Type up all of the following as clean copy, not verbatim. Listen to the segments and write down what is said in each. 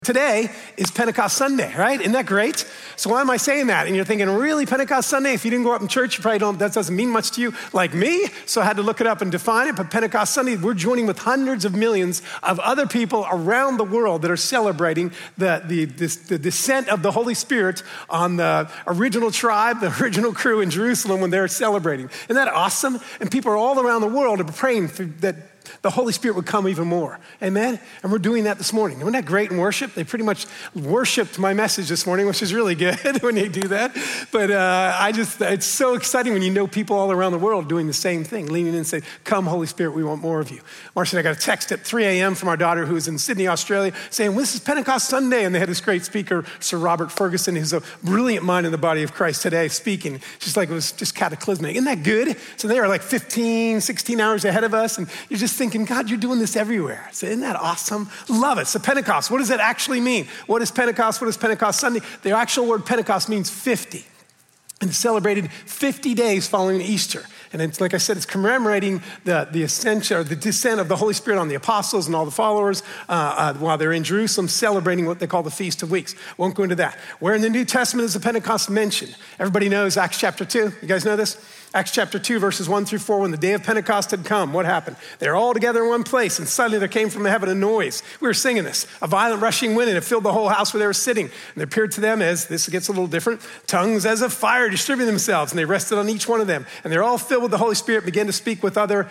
Today is Pentecost Sunday, right? Isn't that great? So why am I saying that? And you're thinking, really, Pentecost Sunday? If you didn't grow up in church, you probably don't, that doesn't mean much to you like me. So I had to look it up and define it. But Pentecost Sunday, we're joining with hundreds of millions of other people around the world that are celebrating the descent of the Holy Spirit on the original tribe, the original crew in Jerusalem when they're celebrating. Isn't that awesome? And people are all around the world are praying for that the Holy Spirit would come even more. Amen? And we're doing that this morning. Isn't that great in worship? They pretty much worshiped my message this morning, which is really good when they do that. But it's so exciting when you know people all around the world doing the same thing, leaning in and saying, come, Holy Spirit, we want more of you. Marcia and I got a text at 3 a.m. from our daughter who was in Sydney, Australia, saying, well, this is Pentecost Sunday. And they had this great speaker, Sir Robert Ferguson, who's a brilliant mind in the body of Christ today, speaking. Just like it was just cataclysmic. Isn't that good? So they are like 15, 16 hours ahead of us. And you're just thinking, God, you're doing this everywhere. So isn't that awesome? Love it. So Pentecost, what does that actually mean? What is Pentecost? What is Pentecost Sunday? The actual word Pentecost means 50. And it's celebrated 50 days following Easter. And it's, like I said, it's commemorating the ascension or the descent of the Holy Spirit on the apostles and all the followers while they're in Jerusalem celebrating what they call the Feast of Weeks. Won't go into that. Where in the New Testament is the Pentecost mentioned? Everybody knows Acts chapter 2. You guys know this? Acts chapter 2, verses 1 through 4, when the day of Pentecost had come, what happened? They were all together in one place, and suddenly there came from heaven a noise. We were singing this, a violent rushing wind, and it filled the whole house where they were sitting. And there appeared to them, as this gets a little different, tongues as of fire distributing themselves, and they rested on each one of them. And they're all filled with the Holy Spirit, began to speak with other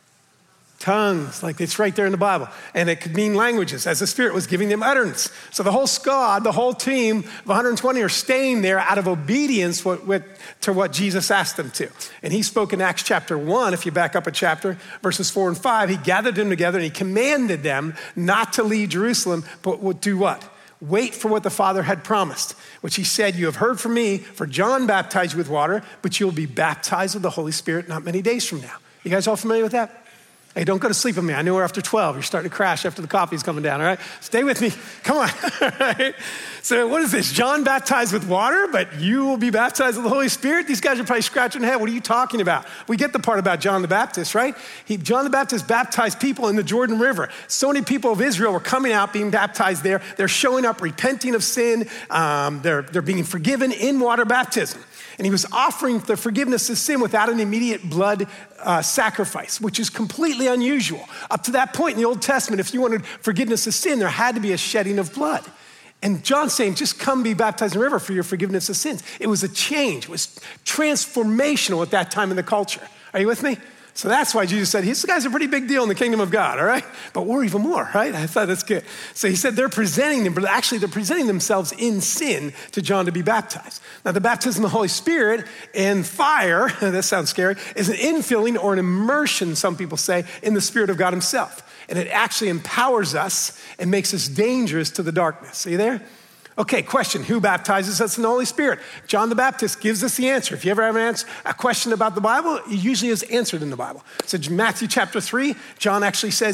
tongues, like it's right there in the Bible. And it could mean languages as the Spirit was giving them utterance. So the whole squad, the whole team of 120 are staying there out of obedience to what Jesus asked them to. And he spoke in Acts chapter 1, if you back up a chapter, verses 4 and 5, he gathered them together and he commanded them not to leave Jerusalem, but would do what? Wait for what the Father had promised, which he said, you have heard from me, for John baptized you with water, but you'll be baptized with the Holy Spirit not many days from now. You guys all familiar with that? Hey, don't go to sleep with me. I know we're after 12. You're starting to crash after the coffee's coming down, all right? Stay with me. Come on, all right? So what is this? John baptized with water, but you will be baptized with the Holy Spirit? These guys are probably scratching their head. What are you talking about? We get the part about John the Baptist, right? John the Baptist baptized people in the Jordan River. So many people of Israel were coming out, being baptized there. They're showing up, repenting of sin. They're being forgiven in water baptism. And he was offering the forgiveness of sin without an immediate blood sacrifice, which is completely unusual. Up to that point in the Old Testament, if you wanted forgiveness of sin, there had to be a shedding of blood. And John's saying, just come be baptized in the river for your forgiveness of sins. It was a change. It was transformational at that time in the culture. Are you with me? So that's why Jesus said, these guys are a pretty big deal in the kingdom of God, all right? But we're even more, right? I thought that's good. So he said they're presenting them, but actually they're presenting themselves in sin to John to be baptized. Now the baptism of the Holy Spirit and fire, that sounds scary, is an infilling or an immersion, some people say, in the Spirit of God himself. And it actually empowers us and makes us dangerous to the darkness. Are you there? Okay, question, who baptizes us in the Holy Spirit? John the Baptist gives us the answer. If you ever have a question about the Bible, it usually is answered in the Bible. So Matthew chapter 3, John actually says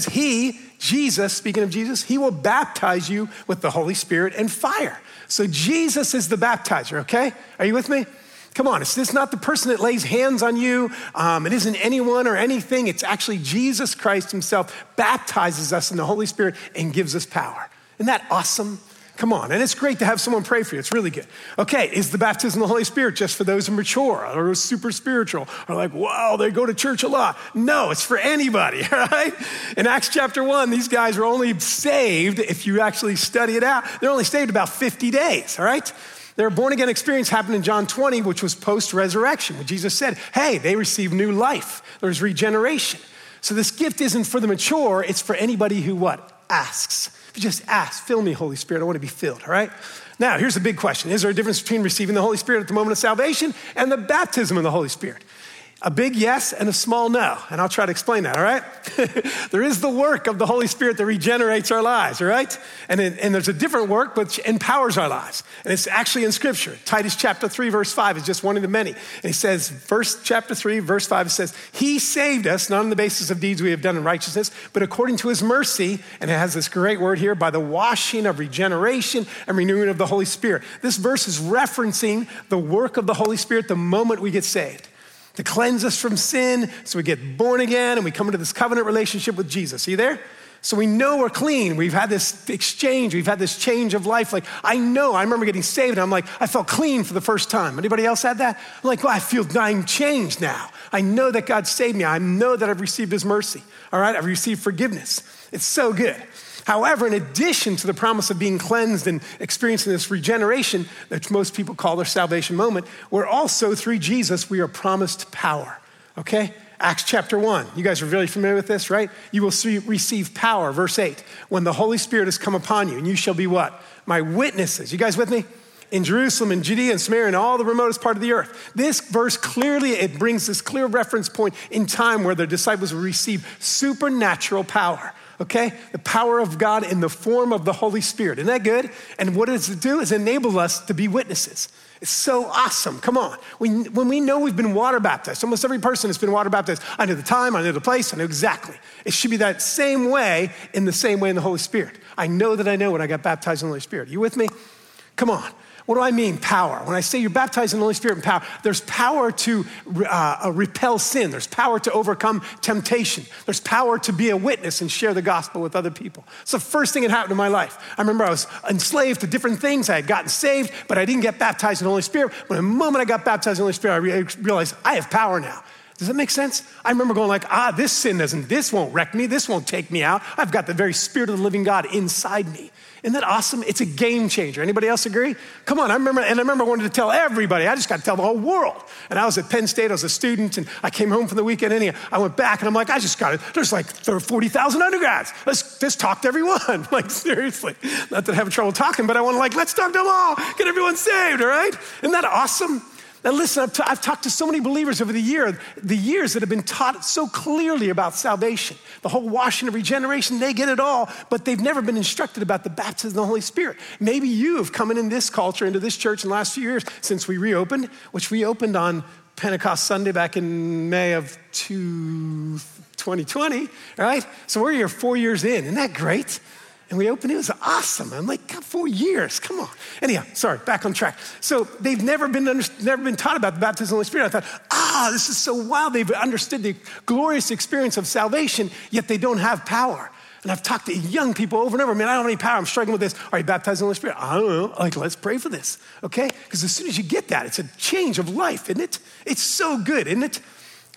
Jesus, speaking of Jesus, he will baptize you with the Holy Spirit and fire. So Jesus is the baptizer, okay? Are you with me? Come on, it's not the person that lays hands on you. It isn't anyone or anything. It's actually Jesus Christ himself baptizes us in the Holy Spirit and gives us power. Isn't that awesome? Come on, and it's great to have someone pray for you. It's really good. Okay, is the baptism of the Holy Spirit just for those who are mature or super spiritual or like, wow, they go to church a lot? No, it's for anybody, all right? In Acts chapter 1, these guys were only saved, if you actually study it out, they're only saved about 50 days, all right? Their born-again experience happened in John 20, which was post-resurrection, when Jesus said, hey, they received new life. There's regeneration. So this gift isn't for the mature, it's for anybody who what? Asks. If you just ask, fill me, Holy Spirit, I want to be filled, all right? Now, here's the big question. Is there a difference between receiving the Holy Spirit at the moment of salvation and the baptism of the Holy Spirit? A big yes and a small no, and I'll try to explain that, all right? There is the work of the Holy Spirit that regenerates our lives, all right? And there's a different work which empowers our lives, and it's actually in Scripture. Titus chapter 3, verse 5 is just one of the many. And he says, chapter 3, verse 5, it says, he saved us, not on the basis of deeds we have done in righteousness, but according to his mercy, and it has this great word here, by the washing of regeneration and renewing of the Holy Spirit. This verse is referencing the work of the Holy Spirit the moment we get saved, to cleanse us from sin, so we get born again and we come into this covenant relationship with Jesus. Are you there? So we know we're clean. We've had this exchange. We've had this change of life. Like, I remember getting saved and I'm like, I felt clean for the first time. Anybody else had that? I'm like, well, I'm changed now. I know that God saved me. I know that I've received his mercy. All right, I've received forgiveness. It's so good. However, in addition to the promise of being cleansed and experiencing this regeneration, that most people call their salvation moment, we're also, through Jesus, we are promised power, okay? Acts chapter 1. You guys are really familiar with this, right? You will receive power, verse 8, when the Holy Spirit has come upon you, and you shall be what? My witnesses. You guys with me? In Jerusalem and Judea and Samaria and all the remotest part of the earth. This verse clearly, it brings this clear reference point in time where the disciples will receive supernatural power. Okay? The power of God in the form of the Holy Spirit. Isn't that good? And what does it do? Is enable us to be witnesses. It's so awesome. Come on. When we know we've been water baptized, almost every person has been water baptized. I know the time, I know the place, I know exactly. It should be that same way in the Holy Spirit. I know that I know when I got baptized in the Holy Spirit. Are you with me? Come on. What do I mean, power? When I say you're baptized in the Holy Spirit and power, there's power to repel sin. There's power to overcome temptation. There's power to be a witness and share the gospel with other people. It's the first thing that happened in my life. I remember I was enslaved to different things. I had gotten saved, but I didn't get baptized in the Holy Spirit. But the moment I got baptized in the Holy Spirit, I realized I have power now. Does that make sense? I remember going like, this won't wreck me. This won't take me out. I've got the very Spirit of the living God inside me. Isn't that awesome? It's a game changer. Anybody else agree? Come on, I remember wanting to tell everybody. I just got to tell the whole world. And I was at Penn State, I was a student, and I came home from the weekend, and I went back, and I'm like, there's like 40,000 undergrads. Let's just talk to everyone. Like, seriously. Not that I have trouble talking, but I want to let's talk to them all. Get everyone saved, all right? Isn't that awesome? Now listen, I've talked to so many believers over the years that have been taught so clearly about salvation, the whole washing of regeneration, they get it all, but they've never been instructed about the baptism of the Holy Spirit. Maybe you have come in this culture, into this church in the last few years since we reopened, which we opened on Pentecost Sunday back in May of 2020, right? So we're here 4 years in. Isn't that great? And we opened, it was awesome. I'm like, God, 4 years, come on. Anyhow, sorry, back on track. So they've never been taught about the baptism of the Holy Spirit. I thought, this is so wild. They've understood the glorious experience of salvation, yet they don't have power. And I've talked to young people over and over, man, I don't have any power. I'm struggling with this. Are you baptized in the Holy Spirit? I don't know. Like, let's pray for this, okay? Because as soon as you get that, it's a change of life, isn't it? It's so good, isn't it?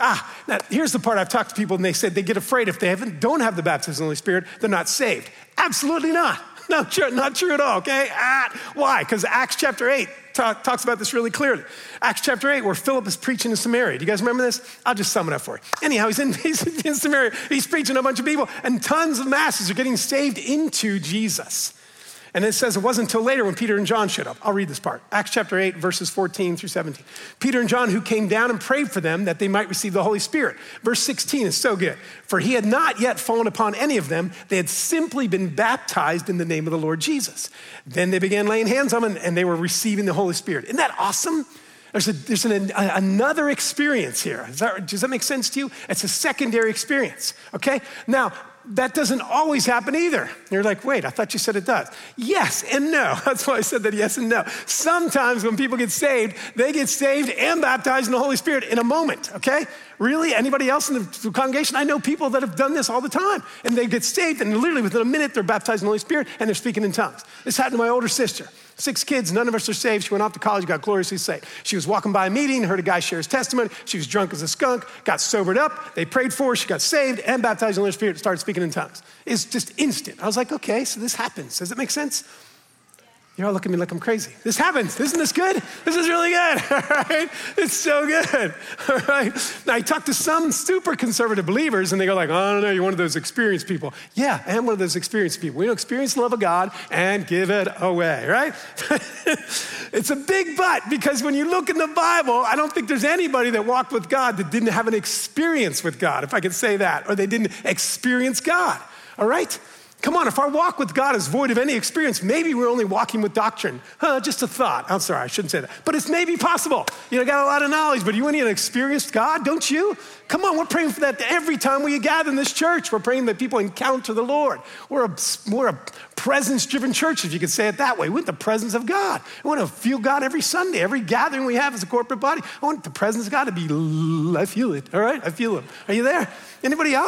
Now here's the part I've talked to people and they said they get afraid if they don't have the baptism of the Holy Spirit, they're not saved. Absolutely not. Not true at all, okay? Why? Because Acts chapter 8 talks about this really clearly. Acts chapter 8, where Philip is preaching in Samaria. Do you guys remember this? I'll just sum it up for you. Anyhow, he's in Samaria. He's preaching to a bunch of people, and tons of masses are getting saved into Jesus. And it says it wasn't until later when Peter and John showed up. I'll read this part. Acts chapter 8, verses 14 through 17. Peter and John, who came down and prayed for them that they might receive the Holy Spirit. Verse 16 is so good. For he had not yet fallen upon any of them. They had simply been baptized in the name of the Lord Jesus. Then they began laying hands on them and they were receiving the Holy Spirit. Isn't that awesome? There's another experience here. Does that make sense to you? It's a secondary experience, okay? Now, that doesn't always happen either. You're like, wait, I thought you said it does. Yes and no. That's why I said that yes and no. Sometimes when people get saved, they get saved and baptized in the Holy Spirit in a moment, okay? Really? Anybody else in the congregation? I know people that have done this all the time. And they get saved and literally within a minute, they're baptized in the Holy Spirit and they're speaking in tongues. This happened to my older sister. 6 kids, none of us are saved. She went off to college, got gloriously saved. She was walking by a meeting, heard a guy share his testimony. She was drunk as a skunk, got sobered up. They prayed for her. She got saved and baptized in the Holy Spirit and started speaking in tongues. It's just instant. I was like, okay, so this happens. Does it make sense? You're all looking at me like I'm crazy. This happens. Isn't this good? This is really good, all right? It's so good, all right? Now, I talk to some super conservative believers, and they go like, oh, I don't know, you're one of those experienced people. Yeah, I am one of those experienced people. We don't experience the love of God and give it away, right? It's a big but, because when you look in the Bible, I don't think there's anybody that walked with God that didn't have an experience with God, if I could say that, or they didn't experience God, all right? Come on, if our walk with God is void of any experience, maybe we're only walking with doctrine. Just a thought. I'm sorry, I shouldn't say that. But it's maybe possible. You got a lot of knowledge, but you want to experience God, don't you? Come on, we're praying for that every time we gather in this church. We're praying that people encounter the Lord. We're a presence-driven church, if you could say it that way. We want the presence of God. I want to feel God every Sunday, every gathering we have as a corporate body. I want the presence of God to be, I feel it, all right? I feel Him. Are you there? Anybody else?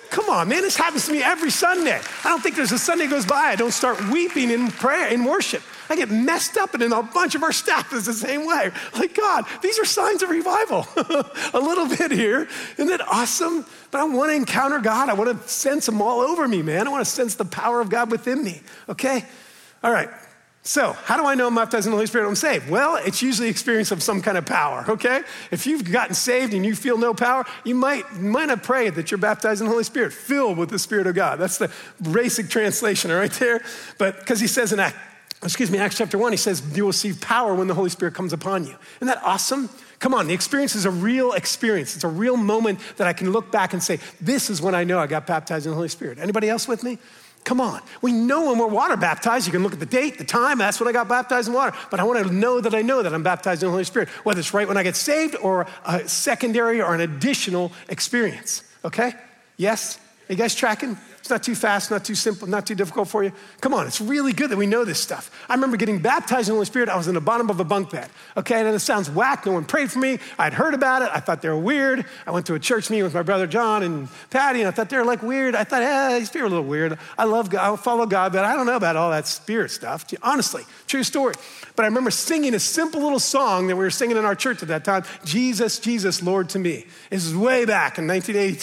Come on, man, this happens to me every Sunday. I don't think there's a Sunday goes by I don't start weeping in prayer, in worship. I get messed up, and then a bunch of our staff is the same way. Like, God, these are signs of revival. A little bit here. Isn't that awesome? But I want to encounter God. I want to sense him all over me, man. I want to sense the power of God within me, okay? All right. So how do I know I'm baptized in the Holy Spirit? I'm saved. Well, it's usually experience of some kind of power, okay? If you've gotten saved and you feel no power, you might not pray that you're baptized in the Holy Spirit, filled with the Spirit of God. That's the basic translation right there. But because he says in Acts chapter 1, he says, you will receive power when the Holy Spirit comes upon you. Isn't that awesome? Come on, the experience is a real experience. It's a real moment that I can look back and say, this is when I know I got baptized in the Holy Spirit. Anybody else with me? Come on. We know when we're water baptized. You can look at the date, the time. That's when I got baptized in water. But I want to know that I'm baptized in the Holy Spirit, whether it's right when I get saved or a secondary or an additional experience. Okay? Yes? Are you guys tracking? It's not too fast, not too simple, not too difficult for you. Come on, it's really good that we know this stuff. I remember getting baptized in the Holy Spirit. I was in the bottom of a bunk bed. Okay, and it sounds whack. No one prayed for me. I'd heard about it. I thought they were weird. I went to a church meeting with my brother John and Patty, and I thought they were like weird. I thought, these people are a little weird. I love God, I follow God, but I don't know about all that spirit stuff. Honestly, true story. But I remember singing a simple little song that we were singing in our church at that time, Jesus, Jesus, Lord to me. This is way back in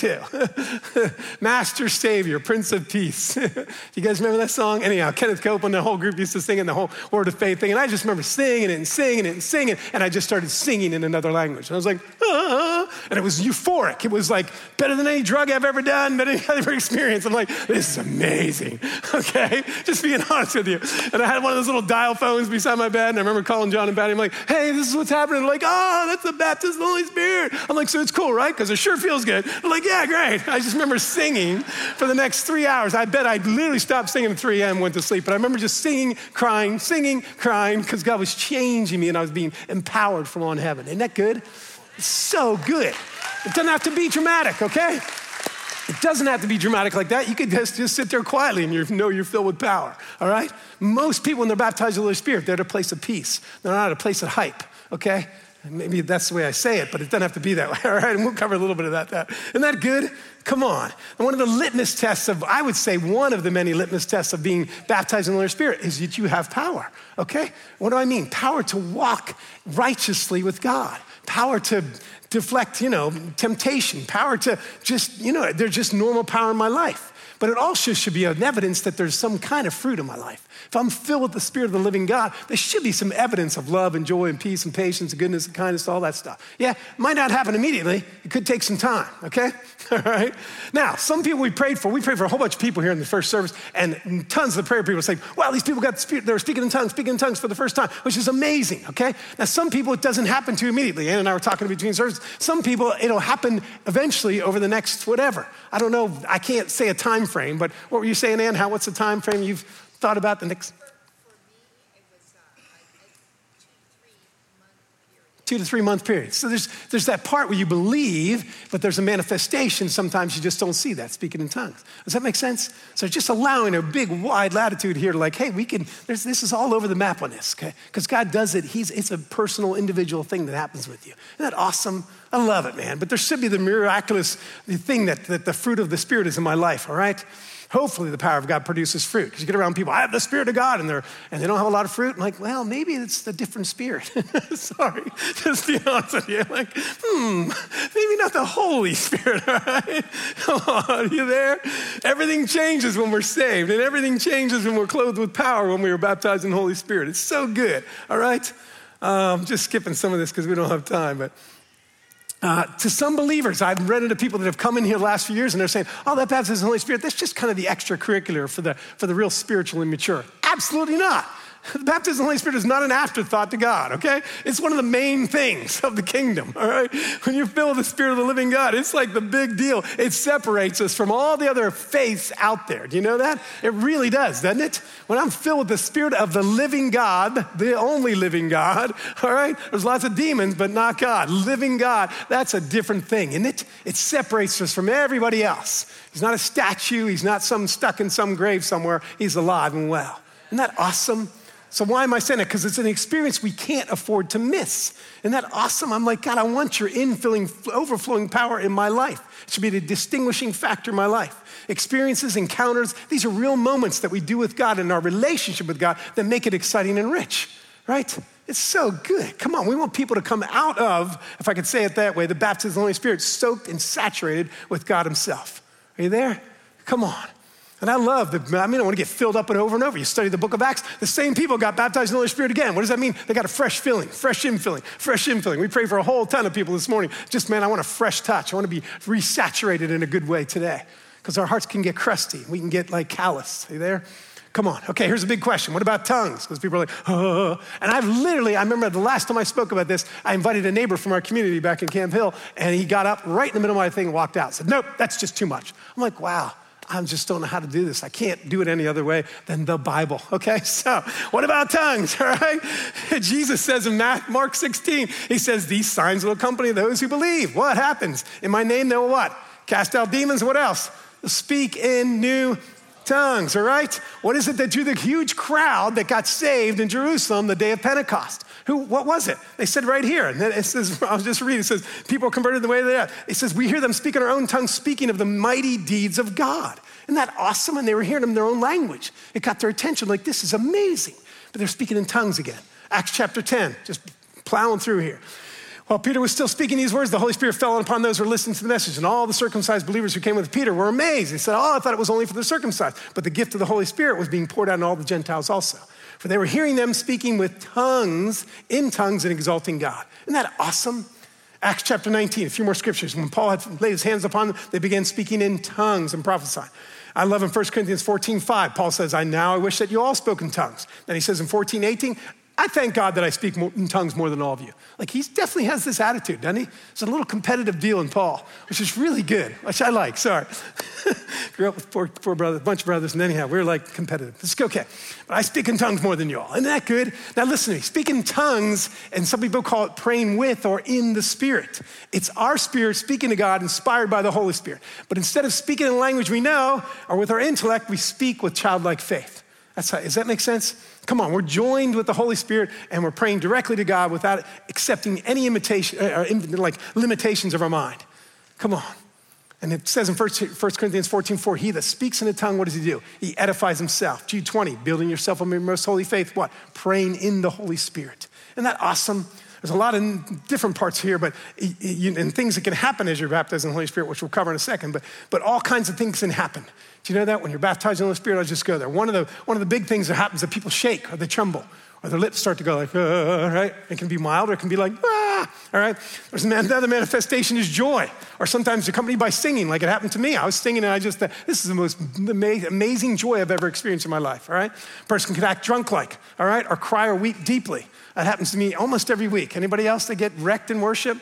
1982. Master, Savior, Prince of Peace. You guys remember that song? Anyhow, Kenneth Copeland, the whole group used to sing in the whole Word of Faith thing. And I just remember singing it and singing it and singing it. And I just started singing in another language. And I was like, ah. And it was euphoric. It was like better than any drug I've ever done, better than any other experience. I'm like, this is amazing. Okay? Just being honest with you. And I had one of those little dial phones beside my bed. And I remember calling John and Patty. I'm like, hey, this is what's happening. They're like, oh, that's the baptism of the Holy Spirit. I'm like, so it's cool, right? Because it sure feels good. I'm like, yeah, great. I just remember singing for the next 3 hours. I bet I literally stopped singing at 3 a.m., went to sleep. But I remember just singing, crying, because God was changing me and I was being empowered from on heaven. Isn't that good? It's so good. It doesn't have to be dramatic, okay? It doesn't have to be dramatic like that. You could just sit there quietly and you know you're filled with power, all right? Most people, when they're baptized with the Holy Spirit, they're at a place of peace. They're not at a place of hype, okay? Maybe that's the way I say it, but it doesn't have to be that way, all right? And we'll cover a little bit of that. Isn't that good? Come on. And one of the litmus tests I would say one of the many litmus tests of being baptized in the Holy Spirit is that you have power, okay? What do I mean? Power to walk righteously with God. Power to deflect, temptation. Power to just, there's just normal power in my life. But it also should be an evidence that there's some kind of fruit in my life. If I'm filled with the Spirit of the living God, there should be some evidence of love and joy and peace and patience and goodness and kindness, all that stuff. Yeah, it might not happen immediately. It could take some time, okay? All right? Now, some people we prayed for a whole bunch of people here in the first service, and tons of the prayer people say, wow, these people got the Spirit, they were speaking in tongues for the first time, which is amazing, okay? Now, some people it doesn't happen to immediately. Ann and I were talking between services. Some people, it'll happen eventually over the next whatever. I don't know, I can't say a time frame, but what were you saying, Ann? What's the time frame you've thought about the next? For me, it was a 2 to 3 month period. So there's that part where you believe, but there's a manifestation. Sometimes you just don't see that, speaking in tongues. Does that make sense? So just allowing a big, wide latitude here to like, hey, this is all over the map on this, okay? Because God does it. It's a personal, individual thing that happens with you. Isn't that awesome? I love it, man. But there should be the miraculous thing that the fruit of the Spirit is in my life, all right? Hopefully the power of God produces fruit. Because you get around people, I have the Spirit of God, and they don't have a lot of fruit. I'm like, well, maybe it's a different spirit. Sorry, just be honest with you. Like, maybe not the Holy Spirit, all right? Come on, are you there? Everything changes when we're saved, and everything changes when we're clothed with power when we were baptized in the Holy Spirit. It's so good, all right? Just skipping some of this because we don't have time, but to some believers, I've run into people that have come in here the last few years and they're saying, oh, that baptism of the Holy Spirit, that's just kind of the extracurricular for the real spiritually mature. Absolutely not. The baptism of the Holy Spirit is not an afterthought to God, okay? It's one of the main things of the kingdom, all right? When you're filled with the Spirit of the living God, it's like the big deal. It separates us from all the other faiths out there. Do you know that? It really does, doesn't it? When I'm filled with the Spirit of the living God, the only living God, all right? There's lots of demons, but not God. Living God, that's a different thing, isn't it? It separates us from everybody else. He's not a statue. He's not stuck in some grave somewhere. He's alive and well. Isn't that awesome? So why am I saying that? Because it's an experience we can't afford to miss. Isn't that awesome? I'm like, God, I want your infilling, overflowing power in my life. It should be the distinguishing factor in my life. Experiences, encounters, these are real moments that we do with God in our relationship with God that make it exciting and rich, right? It's so good. Come on, we want people to come out of, if I could say it that way, the baptism of the Holy Spirit, soaked and saturated with God himself. Are you there? Come on. And I want to get filled up and over. You study the book of Acts, the same people got baptized in the Holy Spirit again. What does that mean? They got a fresh filling, fresh infilling. We pray for a whole ton of people this morning. Just, man, I want a fresh touch. I want to be resaturated in a good way today because our hearts can get crusty. We can get like callous. Are you there? Come on. Okay, here's a big question. What about tongues? Because people are like, oh. And I remember the last time I spoke about this, I invited a neighbor from our community back in Camp Hill, and he got up right in the middle of my thing and walked out. Said, nope, that's just too much. I'm like, wow. I just don't know how to do this. I can't do it any other way than the Bible, okay? So what about tongues, all right? Jesus says in Mark 16, he says, these signs will accompany those who believe. What happens? In my name, they will what? Cast out demons, what else? Speak in new tongues, all right? What is it that drew the huge crowd that got saved in Jerusalem the day of Pentecost? What was it? They said right here, and then it says, I was just reading, it says, people converted the way they are. It says, we hear them speak in our own tongues, speaking of the mighty deeds of God. Isn't that awesome? And they were hearing them in their own language. It got their attention, like, this is amazing. But they're speaking in tongues again. Acts chapter 10, just plowing through here. While Peter was still speaking these words, the Holy Spirit fell upon those who were listening to the message. And all the circumcised believers who came with Peter were amazed. They said, I thought it was only for the circumcised. But the gift of the Holy Spirit was being poured out on all the Gentiles also. For they were hearing them speaking with tongues, in tongues, and exalting God. Isn't that awesome? Acts chapter 19, a few more scriptures. When Paul had laid his hands upon them, they began speaking in tongues and prophesying. I love in 1 Corinthians 14:5, Paul says, I wish that you all spoke in tongues. Then he says in 14:18, I thank God that I speak in tongues more than all of you. Like, he definitely has this attitude, doesn't he? It's a little competitive deal in Paul, which is really good, which I like, sorry. Grew up with four brothers, a bunch of brothers, and anyhow, we're like competitive. It's okay. But I speak in tongues more than you all. Isn't that good? Now listen to me. Speak in tongues, and some people call it praying with or in the Spirit. It's our spirit speaking to God, inspired by the Holy Spirit. But instead of speaking in a language we know, or with our intellect, we speak with childlike faith. Does that make sense? Come on, we're joined with the Holy Spirit and we're praying directly to God without accepting any limitations of our mind. Come on. And it says in 1 Corinthians 14:4, he that speaks in a tongue, what does he do? He edifies himself. Jude 20, building yourself on your most holy faith, what? Praying in the Holy Spirit. Isn't that awesome? There's a lot of different parts here, and things that can happen as you're baptized in the Holy Spirit, which we'll cover in a second, but all kinds of things can happen. Do you know that? When you're baptized in the Holy Spirit, I'll just go there. One of the big things that happens is that people shake or they tremble or their lips start to go like, right? It can be mild or it can be like, all right? There's another manifestation is joy, or sometimes accompanied by singing, like it happened to me. I was singing and this is the most amazing joy I've ever experienced in my life, all right? A person can act drunk like, all right? Or cry or weep deeply. That happens to me almost every week. Anybody else that get wrecked in worship?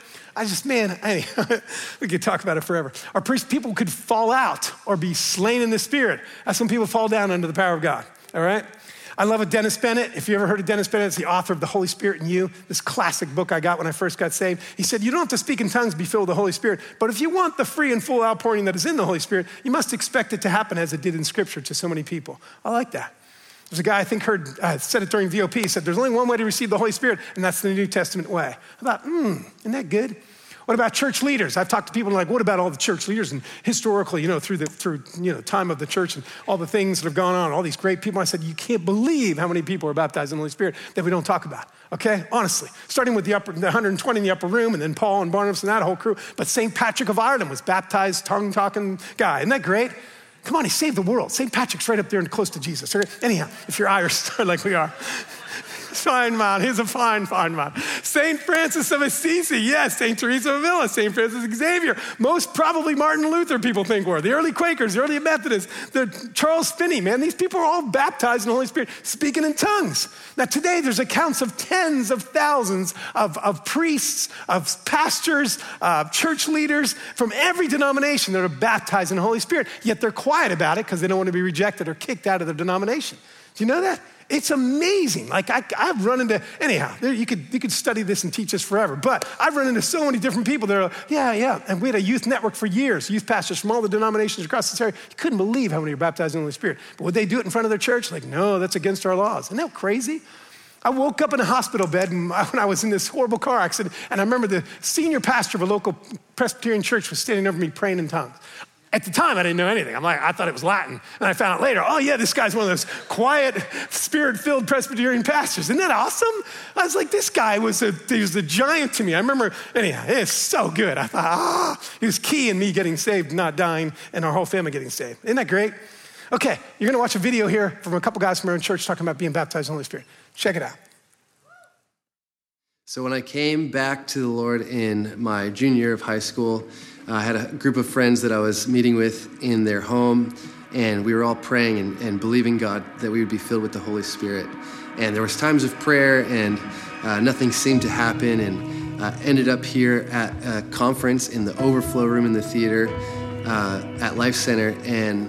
We could talk about it forever. Or people could fall out or be slain in the Spirit. That's when people fall down under the power of God, all right? I love Dennis Bennett. If you ever heard of Dennis Bennett, it's the author of The Holy Spirit in You, this classic book I got when I first got saved. He said, you don't have to speak in tongues to be filled with the Holy Spirit, but if you want the free and full outpouring that is in the Holy Spirit, you must expect it to happen as it did in Scripture to so many people. I like that. There's a guy I think said it during VOP. He said, there's only one way to receive the Holy Spirit, and that's the New Testament way. I thought, isn't that good? What about church leaders? I've talked to people like, what about all the church leaders and historically, through time of the church and all the things that have gone on, all these great people. I said, you can't believe how many people are baptized in the Holy Spirit that we don't talk about, okay? Honestly, starting with the 120 in the upper room and then Paul and Barnabas and that whole crew. But St. Patrick of Ireland was baptized, tongue-talking guy. Isn't that great? Come on, he saved the world. St. Patrick's right up there and close to Jesus. Anyhow, if you're Irish, like we are. Fine man, he's a fine man. St. Francis of Assisi, yes. St. Teresa of Avila, St. Francis Xavier. Most probably Martin Luther people think were. The early Quakers, the early Methodists, the Charles Finney, man. These people are all baptized in the Holy Spirit, speaking in tongues. Now today there's accounts of tens of thousands of priests, of pastors, church leaders from every denomination that are baptized in the Holy Spirit. Yet they're quiet about it because they don't want to be rejected or kicked out of their denomination. Do you know that? It's amazing. Like I've run into, anyhow, you could study this and teach this forever, but I've run into so many different people that are like, yeah. And we had a youth network for years, youth pastors from all the denominations across this area. You couldn't believe how many are baptized in the Holy Spirit. But would they do it in front of their church? Like, no, that's against our laws. Isn't that crazy? I woke up in a hospital bed when I was in this horrible car accident, and I remember the senior pastor of a local Presbyterian church was standing over me praying in tongues. At the time, I didn't know anything. I thought it was Latin. And I found out later, oh yeah, this guy's one of those quiet, spirit-filled Presbyterian pastors. Isn't that awesome? I was like, this guy he was a giant to me. I remember, anyhow, it's so good. I thought, he was key in me getting saved, not dying, and our whole family getting saved. Isn't that great? Okay, you're gonna watch a video here from a couple guys from our own church talking about being baptized in the Holy Spirit. Check it out. So when I came back to the Lord in my junior year of high school, I had a group of friends that I was meeting with in their home, and we were all praying and believing God that we would be filled with the Holy Spirit. And there was times of prayer, and nothing seemed to happen, and ended up here at a conference in the overflow room in the theater at Life Center, and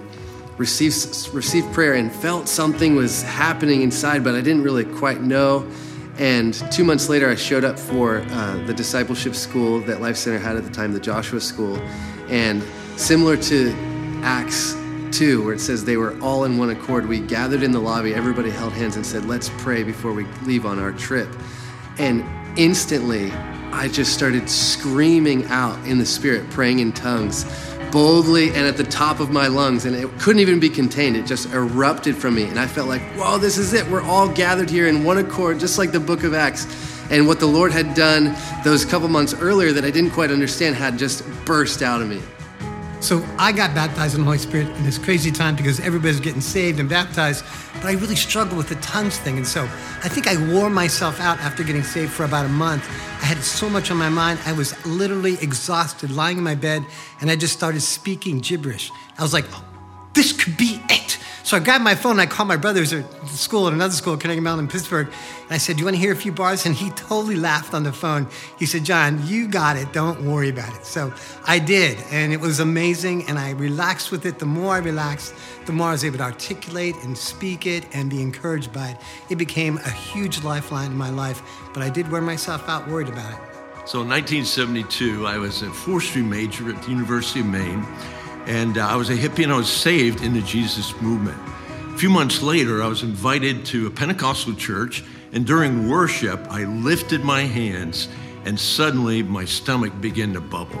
received prayer and felt something was happening inside, but I didn't really quite know. And 2 months later, I showed up for the discipleship school that Life Center had at the time, the Joshua School. And similar to Acts 2, where it says they were all in one accord, we gathered in the lobby, everybody held hands and said, let's pray before we leave on our trip. And instantly, I just started screaming out in the Spirit, praying in tongues, boldly and at the top of my lungs, and it couldn't even be contained. It just erupted from me, and I felt like, whoa, this is it. We're all gathered here in one accord, just like the book of Acts. And what the Lord had done those couple months earlier that I didn't quite understand had just burst out of me. So I got baptized in the Holy Spirit in this crazy time because everybody's getting saved and baptized, but I really struggled with the tongues thing. And so I think I wore myself out after getting saved for about a month. I had so much on my mind. I was literally exhausted, lying in my bed, and I just started speaking gibberish. I was like, oh, this could be it. So I grabbed my phone and I called my brothers at school, at another school, Connecticut Mountain in Pittsburgh. And I said, do you want to hear a few bars? And he totally laughed on the phone. He said, John, you got it. Don't worry about it. So I did. And it was amazing. And I relaxed with it. The more I relaxed, the more I was able to articulate and speak it and be encouraged by it. It became a huge lifeline in my life. But I did wear myself out worried about it. So in 1972, I was a forestry major at the University of Maine. And I was a hippie, and I was saved in the Jesus movement. A few months later, I was invited to a Pentecostal church, and during worship, I lifted my hands, and suddenly my stomach began to bubble.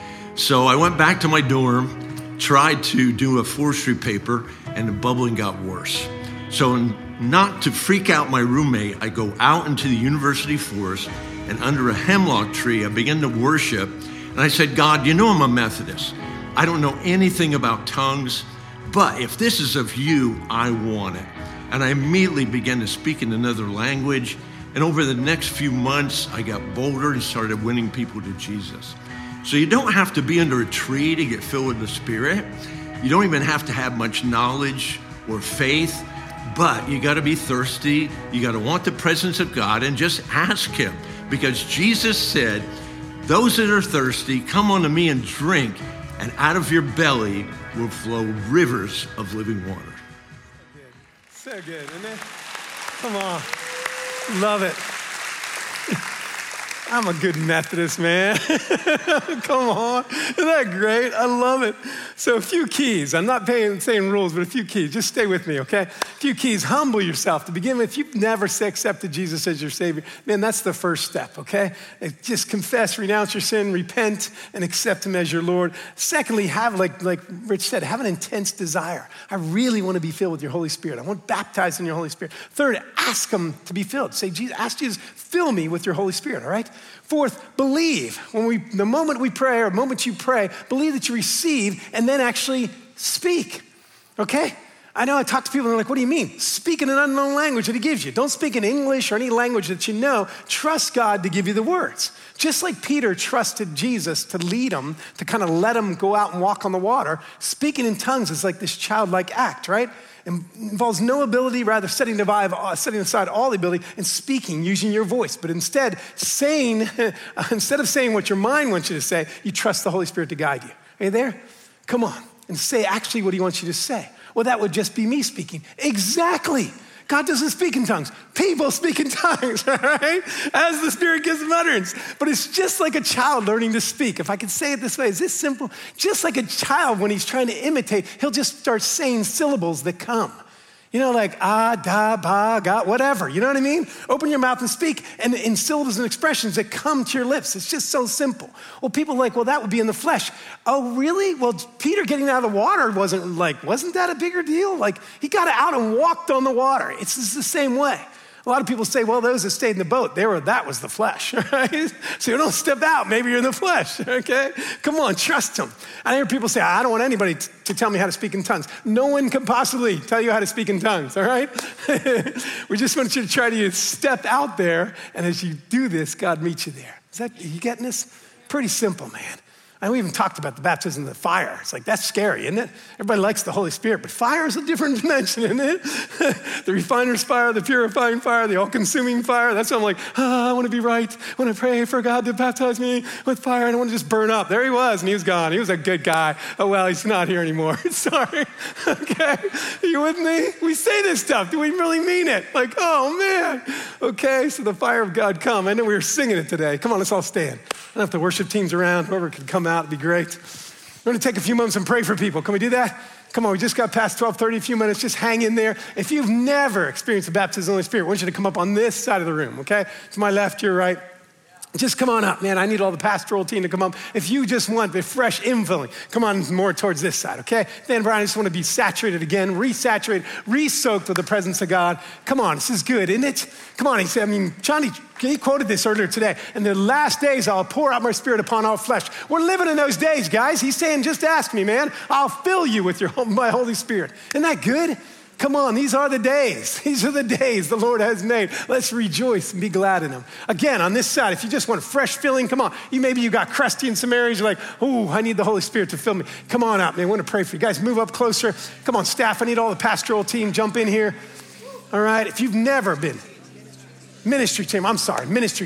So I went back to my dorm, tried to do a forestry paper, and the bubbling got worse. So not to freak out my roommate, I go out into the university forest, and under a hemlock tree, I began to worship, and I said, God, you know I'm a Methodist. I don't know anything about tongues, but if this is of you, I want it. And I immediately began to speak in another language. And over the next few months, I got bolder and started winning people to Jesus. So you don't have to be under a tree to get filled with the Spirit. You don't even have to have much knowledge or faith, but you got to be thirsty. You got to want the presence of God and just ask Him, because Jesus said, those that are thirsty, come unto me and drink, and out of your belly will flow rivers of living water. So good, isn't it? Come on. Love it. I'm a good Methodist, man. Come on. Isn't that great? I love it. So a few keys. I'm not saying rules, but a few keys. Just stay with me, okay? A few keys. Humble yourself. To begin with, if you've never accepted Jesus as your Savior, man, that's the first step, okay? Just confess, renounce your sin, repent, and accept Him as your Lord. Secondly, have, like Rich said, have an intense desire. I really want to be filled with your Holy Spirit. I want baptized in your Holy Spirit. Third, ask Him to be filled. Say, Jesus, ask Jesus, fill me with your Holy Spirit, all right? Fourth, believe. The moment we pray, or the moment you pray, believe that you receive and then actually speak, okay? I know I talk to people and they're like, what do you mean? Speak in an unknown language that He gives you. Don't speak in English or any language that you know. Trust God to give you the words. Just like Peter trusted Jesus to lead him, to kind of let him go out and walk on the water, speaking in tongues is like this childlike act, right? It involves no ability, rather setting aside all the ability and speaking, using your voice. But instead, instead of saying what your mind wants you to say, you trust the Holy Spirit to guide you. Are you there? Come on. And say actually what He wants you to say. Well, that would just be me speaking. Exactly. God doesn't speak in tongues. People speak in tongues, all right? As the Spirit gives them utterance. But it's just like a child learning to speak. If I could say it this way, is this simple? Just like a child when he's trying to imitate, he'll just start saying syllables that come. You know, like ah, da, ba, ga, whatever. You know what I mean? Open your mouth and speak and in syllables and expressions that come to your lips. It's just so simple. Well, people are like, well, that would be in the flesh. Oh, really? Well, Peter getting out of the water wasn't that a bigger deal? Like, he got out and walked on the water. It's just the same way. A lot of people say, well, those that stayed in the boat, that was the flesh, right? So you don't step out, maybe you're in the flesh, okay? Come on, trust him. I hear people say, I don't want anybody to tell me how to speak in tongues. No one can possibly tell you how to speak in tongues, all right? We just want you to try to step out there, and as you do this, God meets you there. Are you getting this? Pretty simple, man. And we even talked about the baptism of the fire. It's like, that's scary, isn't it? Everybody likes the Holy Spirit, but fire is a different dimension, isn't it? The refiner's fire, the purifying fire, the all-consuming fire. That's why I'm like, I want to be right. I want to pray for God to baptize me with fire. I don't want to just burn up. There he was, and he was gone. He was a good guy. Oh, well, he's not here anymore. Sorry. Okay. Are you with me? We say this stuff. Do we really mean it? Like, oh, man. Okay, so the fire of God come. I know we were singing it today. Come on, let's all stand. I don't know if the worship team's around. Whoever could come out, it'd be great. We're going to take a few moments and pray for people. Can we do that? Come on, we just got past 12:30, a few minutes. Just hang in there. If you've never experienced the baptism of the Holy Spirit, I want you to come up on this side of the room, okay? To my left, your right. Just come on up, man. I need all the pastoral team to come up. If you just want the fresh infilling, come on more towards this side, okay? Dan Brian, I just want to be saturated again, resaturated, re-soaked with the presence of God. Come on, this is good, isn't it? Come on, he said, Johnny, he quoted this earlier today. In the last days, I'll pour out my Spirit upon all flesh. We're living in those days, guys. He's saying, just ask me, man. I'll fill you with my Holy Spirit. Isn't that good? Come on, these are the days. These are the days the Lord has made. Let's rejoice and be glad in them. Again, on this side, if you just want fresh filling, come on. Maybe you got crusty in some areas. You're like, oh, I need the Holy Spirit to fill me. Come on up, man. I want to pray for you. Guys, move up closer. Come on, staff. I need all the pastoral team. Jump in here. All right. If you've never been, ministry team. Ministry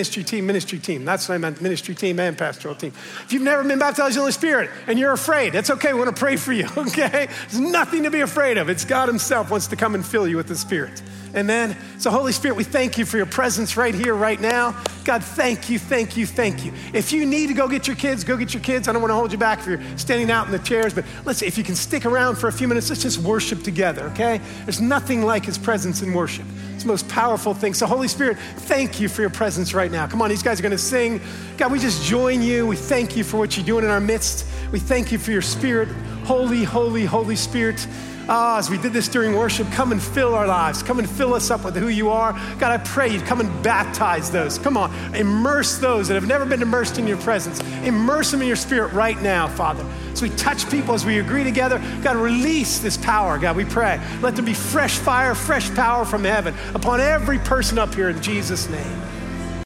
team. That's what I meant, ministry team and pastoral team. If you've never been baptized in the Holy Spirit and you're afraid, that's okay. We want to pray for you, okay? There's nothing to be afraid of. It's God himself wants to come and fill you with the Spirit. Amen. So Holy Spirit, we thank you for your presence right here, right now. God, thank you. If you need to go get your kids, go get your kids. I don't want to hold you back if you're standing out in the chairs, but if you can stick around for a few minutes, let's just worship together, okay? There's nothing like his presence in worship. It's the most powerful thing. So Holy Spirit, thank you for your presence right now. Come on, these guys are going to sing. God, we just join you. We thank you for what you're doing in our midst. We thank you for your Spirit. Holy, holy, Holy Spirit. As we did this during worship, come and fill our lives. Come and fill us up with who you are. God, I pray you'd come and baptize those. Come on, immerse those that have never been immersed in your presence. Immerse them in your Spirit right now, Father. So we touch people as we agree together. God, release this power, God, we pray. Let there be fresh fire, fresh power from heaven upon every person up here in Jesus' name.